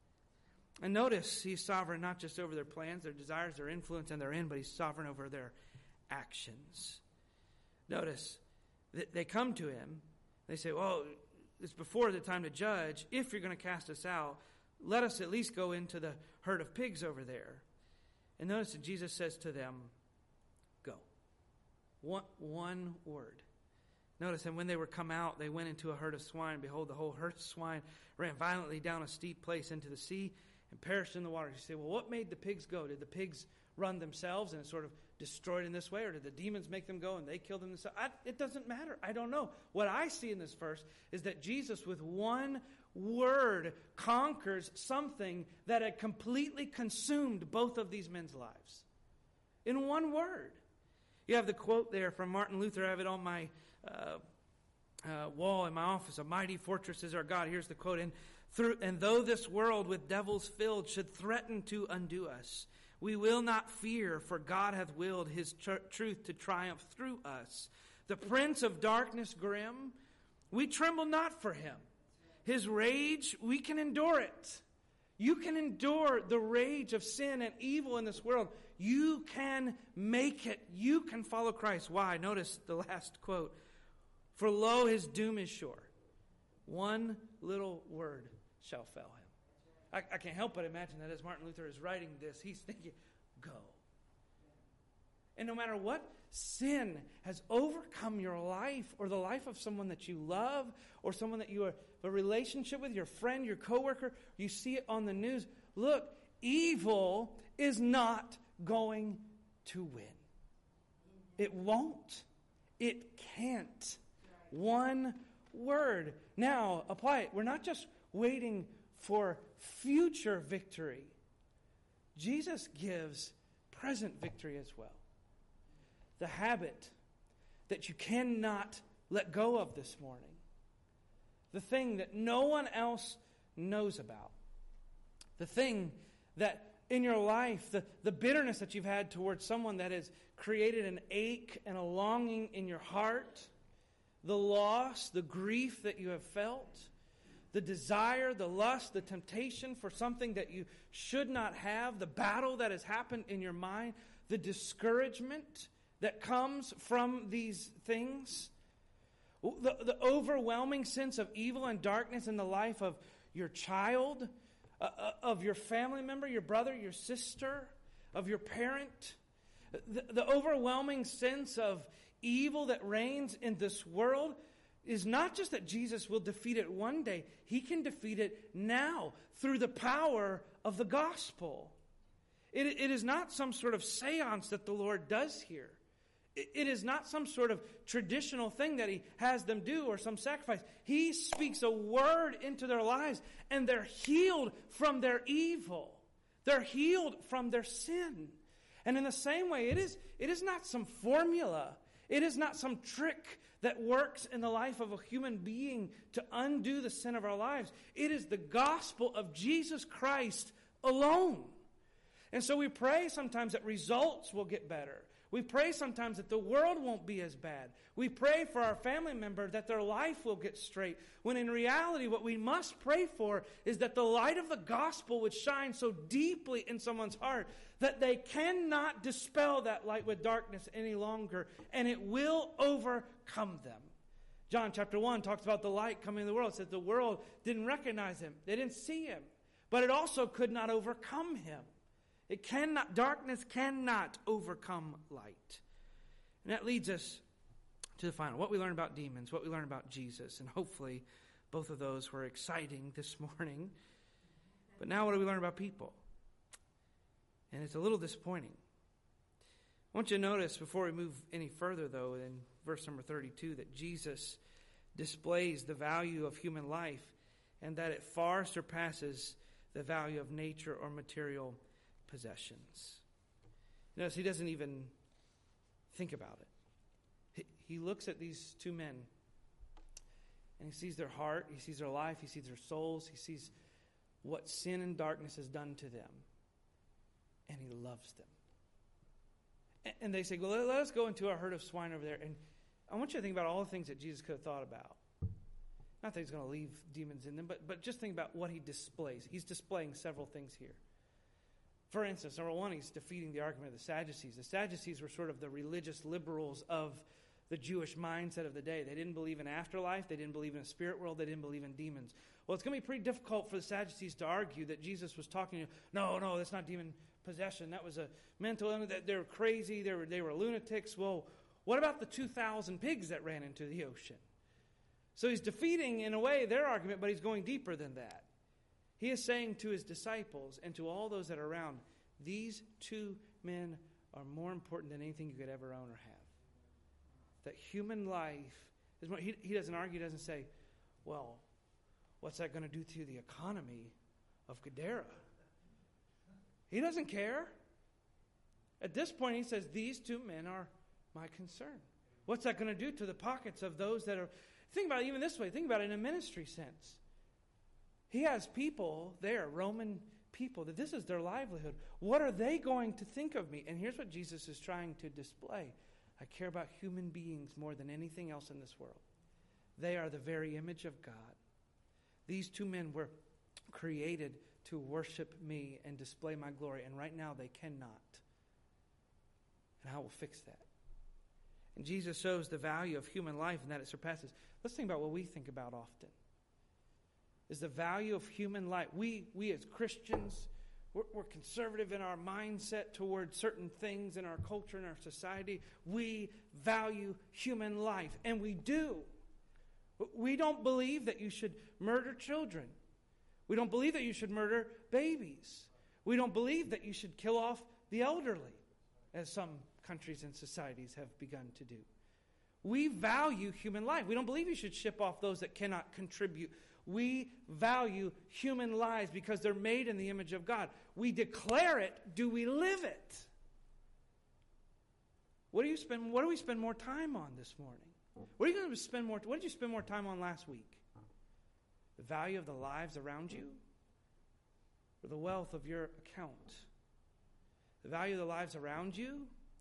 And notice, he's sovereign not just over their plans, their desires, their influence, and their end, but he's sovereign over their actions. Notice, they come to him. They say, well, it's before the time to judge. If you're going to cast us out, let us at least go into the herd of pigs over there. And notice that Jesus says to them, go. One, one word. Notice, and when they were come out, they went into a herd of swine. Behold, the whole herd of swine ran violently down a steep place into the sea and perished in the water. You say, well, what made the pigs go? Did the pigs run themselves and it sort of destroyed in this way? Or did the demons make them go and they killed them themselves? I, it doesn't matter. I don't know. What I see in this verse is that Jesus, with one word, conquers something that had completely consumed both of these men's lives. In one word. You have the quote there from Martin Luther. I have it on my uh, uh, wall in my office. A mighty fortress is our God. Here's the quote. And, through, and though this world with devils filled should threaten to undo us, We will not fear, for God hath willed his tr- truth to triumph through us. The prince of darkness grim, we tremble not for him. His rage, we can endure it. You can endure the rage of sin and evil in this world. You can make it. You can follow Christ. Why? Notice the last quote. For lo, his doom is sure. One little word shall fell him. I, I can't help but imagine that as Martin Luther is writing this, he's thinking, go. And no matter what sin has overcome your life or the life of someone that you love or someone that you have a relationship with, your friend, your coworker, you see it on the news. Look, evil is not going to win. It won't. It can't. One word. Now, apply it. We're not just waiting for future victory. Jesus gives present victory as well. The habit that you cannot let go of this morning. The thing that no one else knows about. The thing that in your life, the, the bitterness that you've had towards someone that has created an ache and a longing in your heart. The loss, the grief that you have felt. The desire, the lust, the temptation for something that you should not have. The battle that has happened in your mind. The discouragement that comes from these things. The, the overwhelming sense of evil and darkness in the life of your child, uh, of your family member, your brother, your sister, of your parent. The, the overwhelming sense of evil that reigns in this world is not just that Jesus will defeat it one day. He can defeat it now through the power of the gospel. It, it is not some sort of seance that the Lord does here. It, it is not some sort of traditional thing that He has them do or some sacrifice. He speaks a word into their lives and they're healed from their evil. They're healed from their sin. And in the same way, it is, it is not some formula. It is not some trick that works in the life of a human being to undo the sin of our lives. It is the gospel of Jesus Christ alone. And so we pray sometimes that results will get better. We pray sometimes that the world won't be as bad. We pray for our family member that their life will get straight. When in reality, what we must pray for is that the light of the gospel would shine so deeply in someone's heart that they cannot dispel that light with darkness any longer, and it will overcome them. John chapter one talks about the light coming in the world. It says the world didn't recognize Him. They didn't see Him. But it also could not overcome Him. It cannot, darkness cannot overcome light. And that leads us to the final. What we learn about demons, what we learn about Jesus. And hopefully both of those were exciting this morning. But now what do we learn about people? And it's a little disappointing. I want you to notice before we move any further, though, in verse number thirty-two, that Jesus displays the value of human life and that it far surpasses the value of nature or material possessions. Notice he doesn't even think about it. He, he looks at these two men and he sees their heart, he sees their life, he sees their souls, he sees what sin and darkness has done to them. And he loves them. And, and they say, well, let, let us go into a herd of swine over there. And I want you to think about all the things that Jesus could have thought about. Not that he's going to leave demons in them, but, but just think about what he displays. He's displaying several things here. For instance, number one, he's defeating the argument of the Sadducees. The Sadducees were sort of the religious liberals of the Jewish mindset of the day. They didn't believe in afterlife. They didn't believe in a spirit world. They didn't believe in demons. Well, it's going to be pretty difficult for the Sadducees to argue that Jesus was talking to, no, no, that's not demon possession. That was a mental illness. They were crazy. They were, they were lunatics. Well, what about the two thousand pigs that ran into the ocean? So he's defeating, in a way, their argument, but he's going deeper than that. He is saying to his disciples and to all those that are around, these two men are more important than anything you could ever own or have. That human life is more, he, he doesn't argue, he doesn't say, well, what's that going to do to the economy of Gadara? He doesn't care. At this point, he says, these two men are my concern. What's that going to do to the pockets of those that are... Think about it even this way. Think about it in a ministry sense. He has people there, Roman people, that this is their livelihood. What are they going to think of me? And here's what Jesus is trying to display. I care about human beings more than anything else in this world. They are the very image of God. These two men were created to worship me and display my glory, and right now they cannot. And I will fix that. And Jesus shows the value of human life and that it surpasses. Let's think about what we think about often. Is the value of human life. We, we as Christians, we're, we're conservative in our mindset toward certain things in our culture and our society. We value human life, and we do. We don't believe that you should murder children. We don't believe that you should murder babies. We don't believe that you should kill off the elderly, as some countries and societies have begun to do. We value human life. We don't believe you should ship off those that cannot contribute. We value human lives because they're made in the image of God. We declare it. Do we live it? What do you spend? What do we spend more time on this morning? What are you going to spend more? What did you spend more time on last week? The value of the lives around you, or the wealth of your account? The value of the lives around you,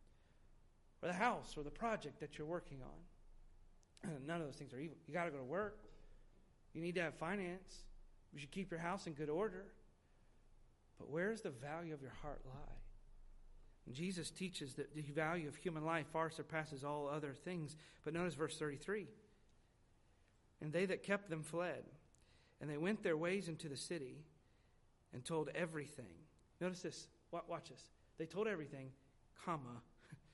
or the house, or the project that you're working on? None of those things are evil. You got to go to work. You need to have finance. You should keep your house in good order. But where does the value of your heart lie? And Jesus teaches that the value of human life far surpasses all other things. But notice verse thirty-three. And they that kept them fled, and they went their ways into the city and told everything. Notice this. Watch this. They told everything, comma,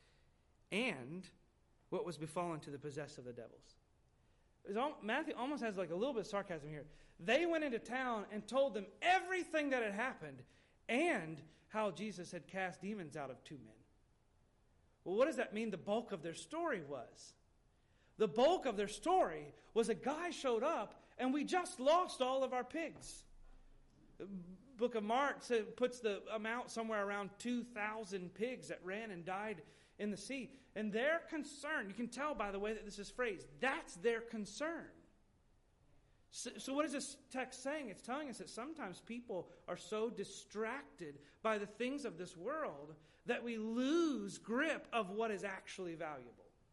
and what was befallen to the possessed of the devils. All, Matthew almost has like a little bit of sarcasm here. They went into town and told them everything that had happened and how Jesus had cast demons out of two men. Well, what does that mean the bulk of their story was? The bulk of their story was a guy showed up and we just lost all of our pigs. The book of Mark puts the amount somewhere around two thousand pigs that ran and died in the sea. And their concern, you can tell by the way that this is phrased, that's their concern. So, so what is this text saying? It's telling us that sometimes people are so distracted by the things of this world that we lose grip of what is actually valuable.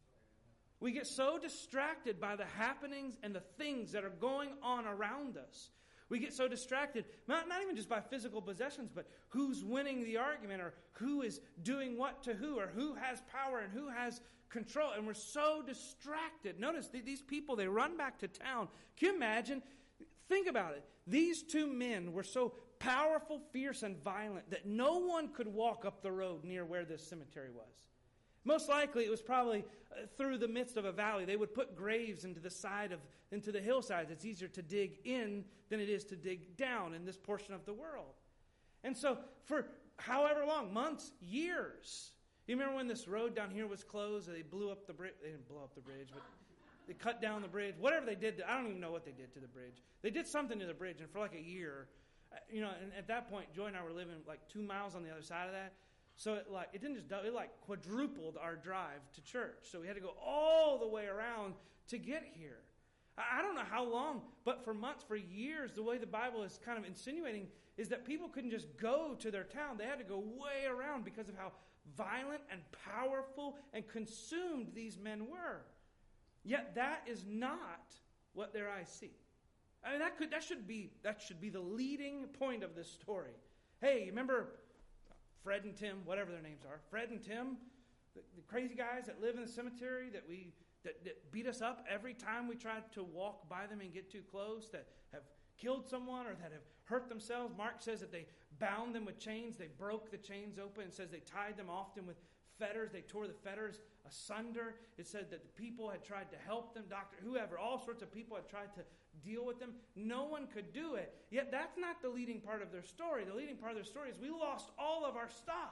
We get so distracted by the happenings and the things that are going on around us. We get so distracted, not, not even just by physical possessions, but who's winning the argument or who is doing what to who or who has power and who has control. And we're so distracted. Notice these people, they run back to town. Can you imagine? Think about it. These two men were so powerful, fierce, and violent that no one could walk up the road near where this cemetery was. Most likely it was probably uh, through the midst of a valley. They would put graves into the side of, into the hillsides. It's easier to dig in than it is to dig down in this portion of the world. And so for however long, months, years. You remember when this road down here was closed? They blew up the bridge. They didn't blow up the bridge, but they cut down the bridge. Whatever they did, to, I don't even know what they did to the bridge. They did something to the bridge, and for like a year, you know, and at that point, Joy and I were living like two miles on the other side of that. So it like it didn't just it like quadrupled our drive to church. So we had to go all the way around to get here. I don't know how long, but for months, for years, the way the Bible is kind of insinuating is that people couldn't just go to their town. They had to go way around because of how violent and powerful and consumed these men were. Yet that is not what their eyes see. I mean, that could that should be that should be the leading point of this story. Hey, you remember Fred and Tim, whatever their names are, Fred and Tim, the, the crazy guys that live in the cemetery that we that, that beat us up every time we tried to walk by them and get too close, that have killed someone or that have hurt themselves. Mark says that they bound them with chains. They broke the chains open. It says they tied them often with fetters. They tore the fetters asunder. It said that the people had tried to help them, doctor, whoever, all sorts of people had tried to deal with them. No one could do it. Yet that's not the leading part of their story. The leading part of their story is we lost all of our stuff.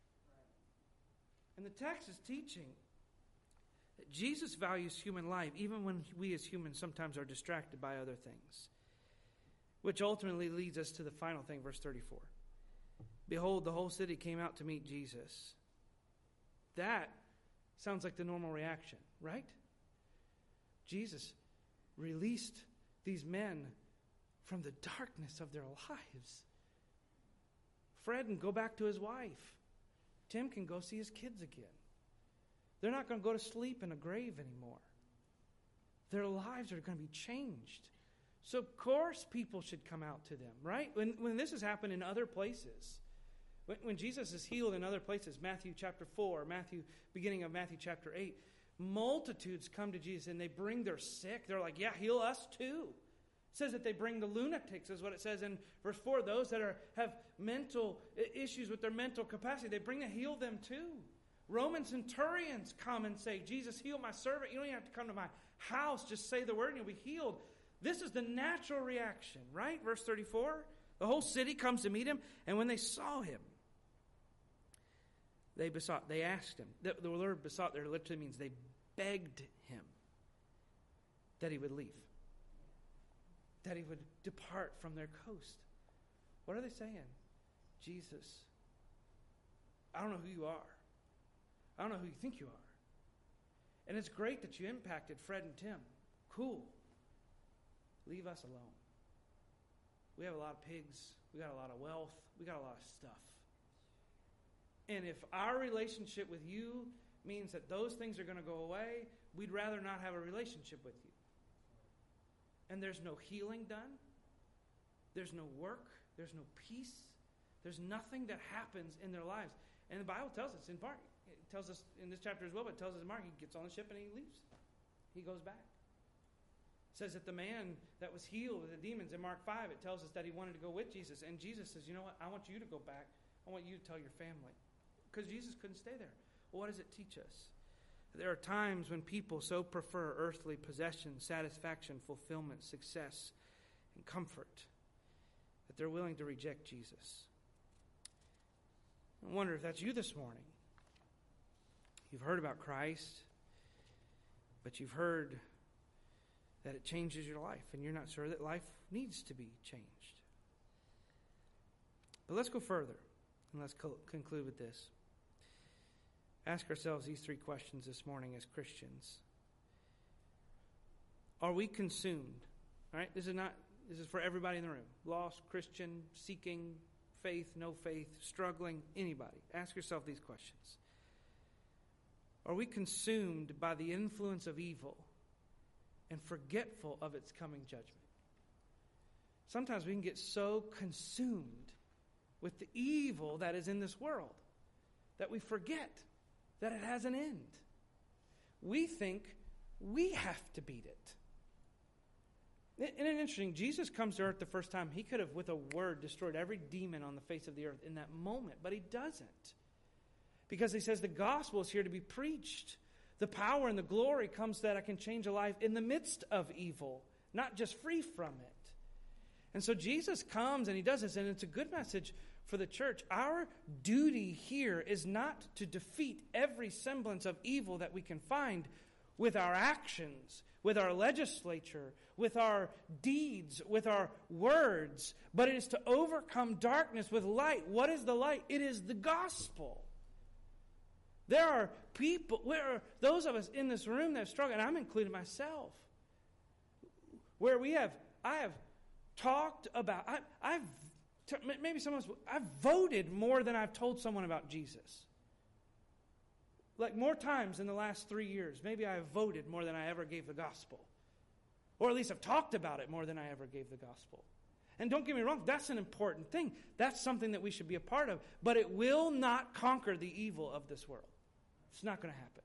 And the text is teaching that Jesus values human life even when we as humans sometimes are distracted by other things. Which ultimately leads us to the final thing, verse thirty-four. Behold, the whole city came out to meet Jesus. That sounds like the normal reaction, right? Jesus released these men from the darkness of their lives. Fred can go back to his wife. Tim can go see his kids again. They're not going to go to sleep in a grave anymore. Their lives are going to be changed. So, of course, people should come out to them, right? When, when this has happened in other places, when, when Jesus is healed in other places, Matthew chapter four, Matthew, beginning of Matthew chapter eight, multitudes come to Jesus and they bring their sick. They're like, yeah, heal us too. It says that they bring the lunatics, is what it says in verse four. Those that are have mental issues with their mental capacity, they bring to heal them too. Roman centurions come and say, Jesus, heal my servant. You don't even have to come to my house. Just say the word and you'll be healed. This is the natural reaction, right? Verse thirty-four. The whole city comes to meet him, and when they saw him, they besought, they asked him. The, the word besought there literally means they begged him that he would leave, that he would depart from their coast. What are they saying? Jesus, I don't know who you are. I don't know who you think you are. And it's great that you impacted Fred and Tim. Cool. Leave us alone. We have a lot of pigs. We got a lot of wealth. We got a lot of stuff. And if our relationship with you means that those things are going to go away, we'd rather not have a relationship with you. And there's no healing done. There's no work. There's no peace. There's nothing that happens in their lives. And the Bible tells us in Mark, it tells us in this chapter as well, but it tells us in Mark, he gets on the ship and he leaves. He goes back. It says that the man that was healed with the demons in Mark five, it tells us that he wanted to go with Jesus. And Jesus says, you know what? I want you to go back. I want you to tell your family. Because Jesus couldn't stay there. Well, what does it teach us? There are times when people so prefer earthly possessions, satisfaction, fulfillment, success, and comfort that they're willing to reject Jesus. I wonder if that's you this morning. You've heard about Christ, but you've heard that it changes your life, and you're not sure that life needs to be changed. But let's go further, and let's co- conclude with this. Ask ourselves these three questions this morning as Christians. Are we consumed? All right, this is not, this is for everybody in the room. Lost, Christian, seeking, faith, no faith, struggling, anybody. Ask yourself these questions. Are we consumed by the influence of evil and forgetful of its coming judgment? Sometimes we can get so consumed with the evil that is in this world that we forget that it has an end. We think we have to beat it. Isn't it interesting? Jesus comes to earth the first time. He could have, with a word, destroyed every demon on the face of the earth in that moment, but he doesn't. Because he says the gospel is here to be preached. The power and the glory comes so that I can change a life in the midst of evil, not just free from it. And so Jesus comes and he does this, and it's a good message for the church. Our duty here is not to defeat every semblance of evil that we can find with our actions, with our legislature, with our deeds, with our words, but it is to overcome darkness with light. What is the light? It is the gospel. There are people, where are those of us in this room that struggle, and I'm including myself, where we have, I have talked about, I, I've, maybe some of us, I've voted more than I've told someone about Jesus. Like more times in the last three years, maybe I have voted more than I ever gave the gospel. Or at least I've talked about it more than I ever gave the gospel. And don't get me wrong, that's an important thing. That's something that we should be a part of. But it will not conquer the evil of this world. It's not going to happen.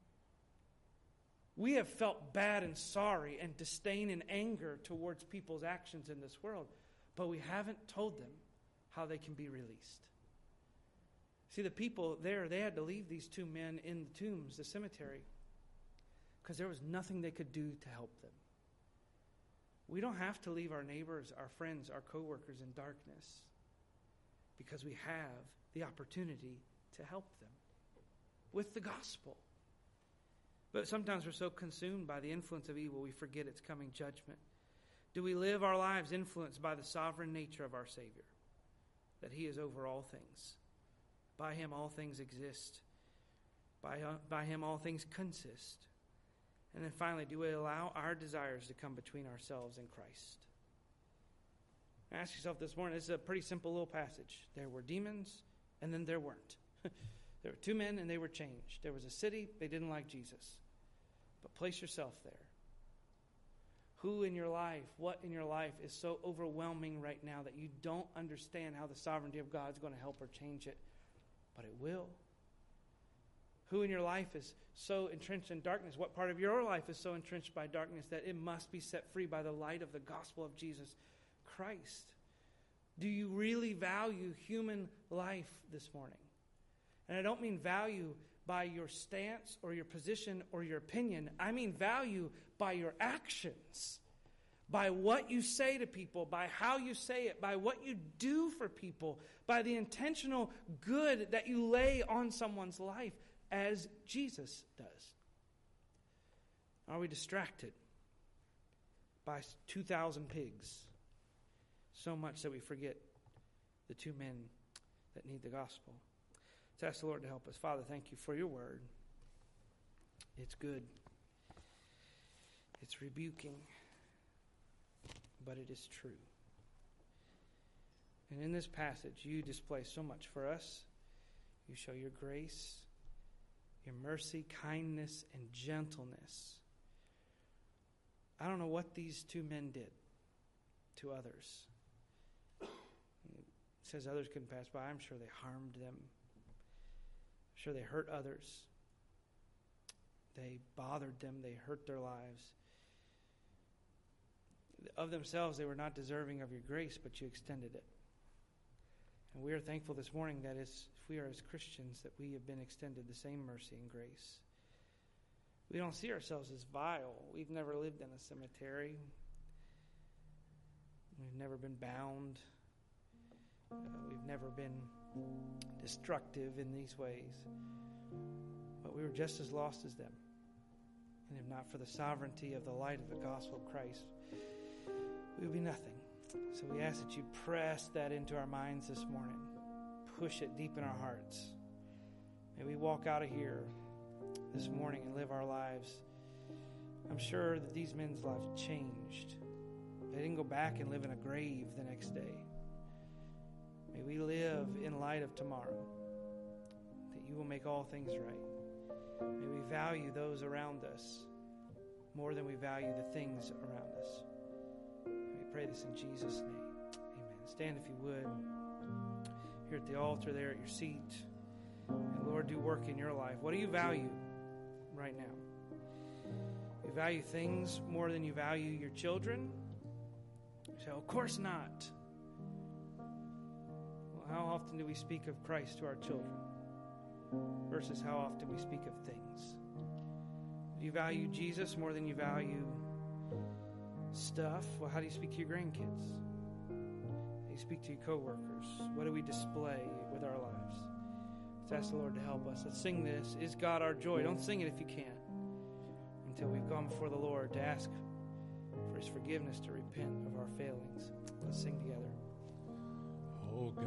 We have felt bad and sorry and disdain and anger towards people's actions in this world, but we haven't told them how they can be released. See, the people there, they had to leave these two men in the tombs, the cemetery, because there was nothing they could do to help them. We don't have to leave our neighbors, our friends, our coworkers in darkness, because we have the opportunity to help them with the gospel. But sometimes we're so consumed by the influence of evil, we forget its coming judgment. Do we live our lives influenced by the sovereign nature of our Savior, that He is over all things? By Him all things exist. By, uh, by Him all things consist. And then finally, do we allow our desires to come between ourselves and Christ? Ask yourself this morning, this is a pretty simple little passage. There were demons, and then there weren't. There were two men, and they were changed. There was a city, they didn't like Jesus. But place yourself there. Who in your life, what in your life is so overwhelming right now that you don't understand how the sovereignty of God is going to help or change it? But it will. Who in your life is so entrenched in darkness? What part of your life is so entrenched by darkness that it must be set free by the light of the gospel of Jesus Christ? Do you really value human life this morning? And I don't mean value by your stance or your position or your opinion. I mean value by your actions, by what you say to people, by how you say it, by what you do for people, by the intentional good that you lay on someone's life as Jesus does. Are we distracted by two thousand pigs so much that we forget the two men that need the gospel? Let's ask the Lord to help us. Father, thank you for your word. It's good. It's rebuking, but it is true. And in this passage, you display so much for us. You show your grace, your mercy, kindness, and gentleness. I don't know what these two men did to others. It says others couldn't pass by. I'm sure they harmed them. I'm sure they hurt others. They bothered them. They hurt their lives. Of themselves, they were not deserving of your grace, but you extended it. And we are thankful this morning that as, if we are as Christians, that we have been extended the same mercy and grace. We don't see ourselves as vile. We've never lived in a cemetery. We've never been bound. Uh, we've never been destructive in these ways. But we were just as lost as them. And if not for the sovereignty of the light of the gospel of Christ, we would be nothing. So we ask that you press that into our minds this morning. Push it deep in our hearts. May we walk out of here this morning and live our lives. I'm sure that these men's lives changed. They didn't go back and live in a grave the next day. May we live in light of tomorrow, that you will make all things right. May we value those around us more than we value the things around us. We pray this in Jesus' name. Amen. Stand if you would. Here at the altar there at your seat. And Lord, do work in your life. What do you value right now? You value things more than you value your children? You say, of course not. Well, how often do we speak of Christ to our children versus how often we speak of things? Do you value Jesus more than you value stuff? Well, how do you speak to your grandkids? How do you speak to your coworkers? What do we display with our lives? Let's ask the Lord to help us. Let's sing this. Is God our joy? Don't sing it if you can't. Until we've gone before the Lord to ask for his forgiveness, to repent of our failings. Let's sing together. Oh, God.